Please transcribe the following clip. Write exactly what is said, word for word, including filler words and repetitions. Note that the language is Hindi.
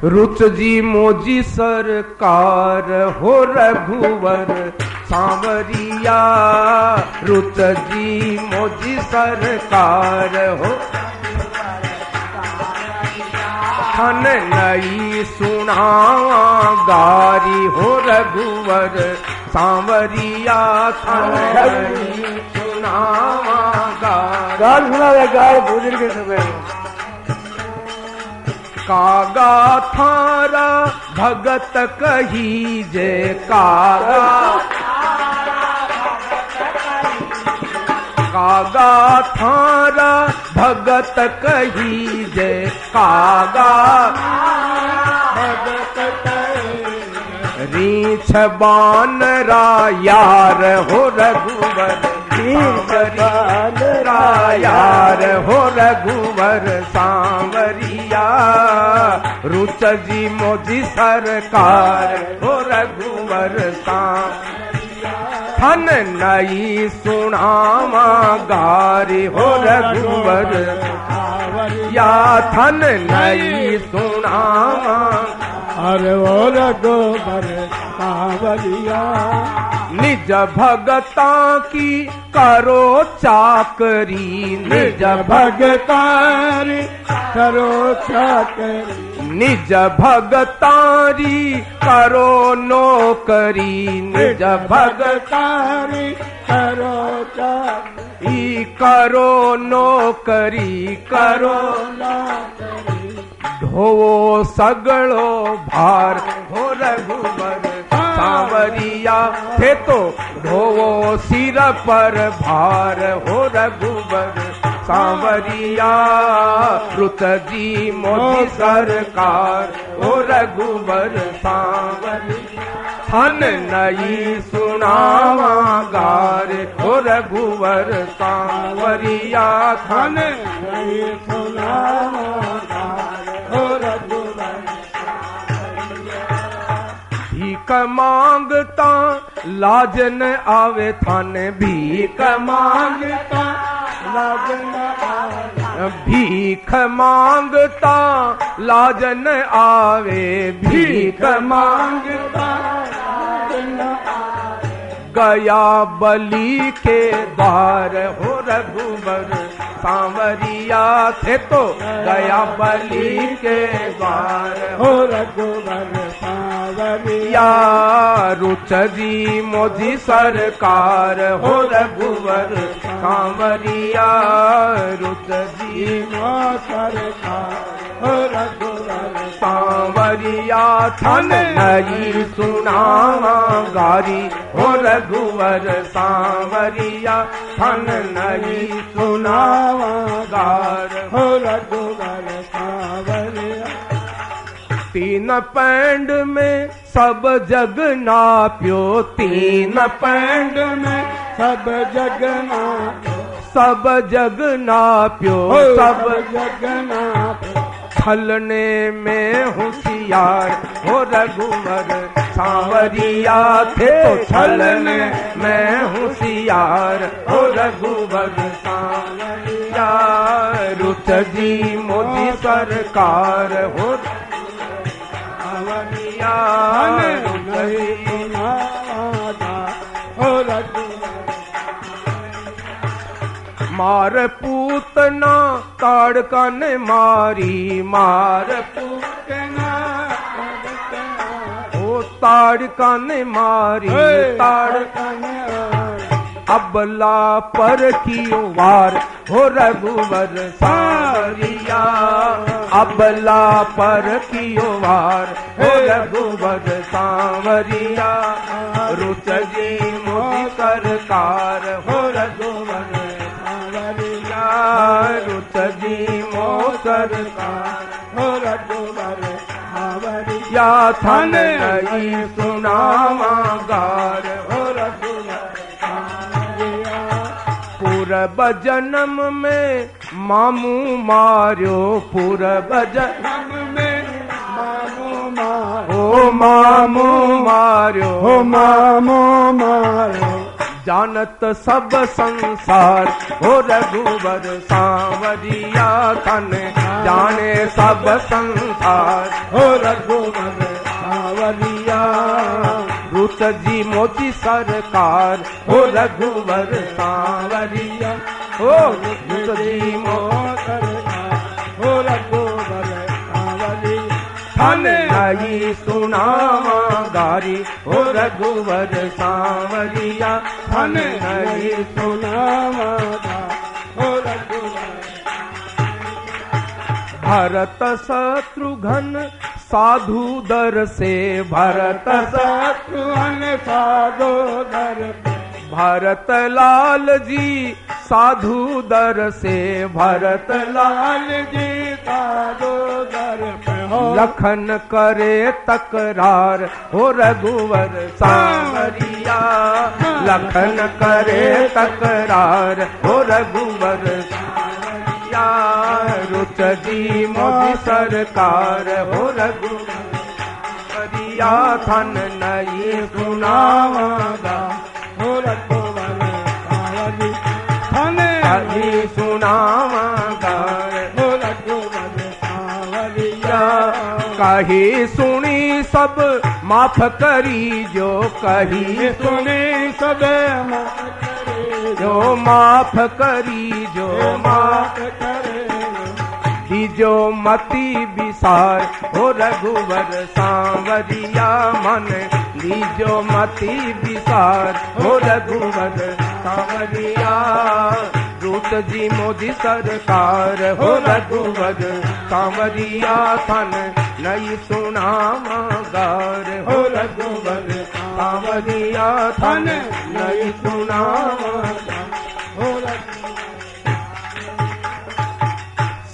रुच जी मोजी सरकार हो रघुवर सांवरिया, रुच जी मोजी सरकार हो थन नई सुनावा गारी हो रघुवर सांवरिया, थन नई सुनावा गारी। गाल सुना दे गाल भोजन के समय कागा थारा भगत कही जय, कागा कागा थारा भगत कही जय, कागा भगत कही रीछ बानरा यार हो रघुवर, सांवरिया यार हो रघुवर सांवरिया, रुच जी मोजी सरकार हो रघुवर सांवरिया, थन नई सुनावा गारी हो रघुवर या, थन नई सुनावा अरे वो रघुवर सांवरिया। निज भगता की करो चाकरी, निज भगतारी करो चाकरी, निज भगतारी करो नौकरी, निज भगतारी करो चाकरी, करो नौकरी करो नौकरी, ढोवो सगड़ो भार हो रघुवर सांवरिया, थे तो ढोवो सिर पर भार हो रघुवर सांवरिया, रुत जी मोदी सरकार हो रघुवर सांवरिया, थन नई सुनावा गार हो रघुवर सांवरिया, थन नई सुनावा गार हो रघुवर भीख मांगता लाज न आवे थाने, भीख मांगता लाज न आवे, भीख मांगता लाज न आवे, भीख मांगता लाज न आवे, गया बलि के द्वार हो रघुवर सांवरिया, थे तो गया बलि के द्वार हो रघुवर सांवरिया, रुच जी मोजी सरकार हो रघुवर सांवरिया, रुच जी मो सरकार हो रघुवर सांवरिया, थन नई सुनावा गारी हो रघुवर सांवरिया, थन नई सुनावा गार हो रघुवर सांवरिया। तीन पैंड में सब जग नाप्यो, तीन पैंड में सब जग नाप्यो, सब जग नाप्यो, सब जग नाप्यो, छलने में होशियार हो रघुवर सांवरिया, थे तो छलने में होशियार हो रघुवर सांवरिया, रुच जी मोदी सरकार हो सांवरिया, रुच जी हो रघुवर मार पूतना ताड़का ने मारी, मार पूतना ओ ताड़का ने मारी, ताड़का ने अबला पर की वार हो रघुवर सांवरिया, अबला पर की वार हो रघुवर सांवरिया, रुच जी मोदी सरकार हो रघुवर सांवरिया, रुच जी मो सरकार हो रघुवर सांवरिया, थन नई सुनावा गार हो रघुवर पूरब जन्म में मामू मार्यो, पूरब जन्म में मामू मारो, ओ मामू मार्यो, हो मामू मारो, जानत सब संसार हो रघुवर सांवरिया तन जाने सब संसार हो रघुवर सांवरिया रुत जी मोदी सरकार हो रघुवर सांवरिया हो रुत जी मोदी हो रघुवर सांवरिया थन नहीं सुनावा गारी हो रघुवर सांवरिया थन नहीं सुनावा हो रघुवर भरत शत्रुघ्न साधु दर से भरत शत्रुघ्न साधु दर भरत लाल जी साधु दर से भरत लाल जी साधु दर लखन करे तकरार हो रघुवर सांवरिया लखन करे तकरार हो रघुवर सांवरिया रुच जी मोदी सरकार हो रघुवर सांवरिया थन नहीं सुनावागा हो रघुवर सांवरिया थन नहीं सुनावागा हो रघुवर सांवरिया कही सुनी सब माफ करी जो कही सुनी सब माफ करे जो माफ करी जो माफ करे जो मति विसार हो रघुवर सांवरिया मन लीजो मति विसार हो रघुवर सांवरिया रूत जी मोदी सरकार हो रघुवर सांवरिया थन नहीं सुनावा गार हो रघुवर सांवरिया थन नहीं सुनावा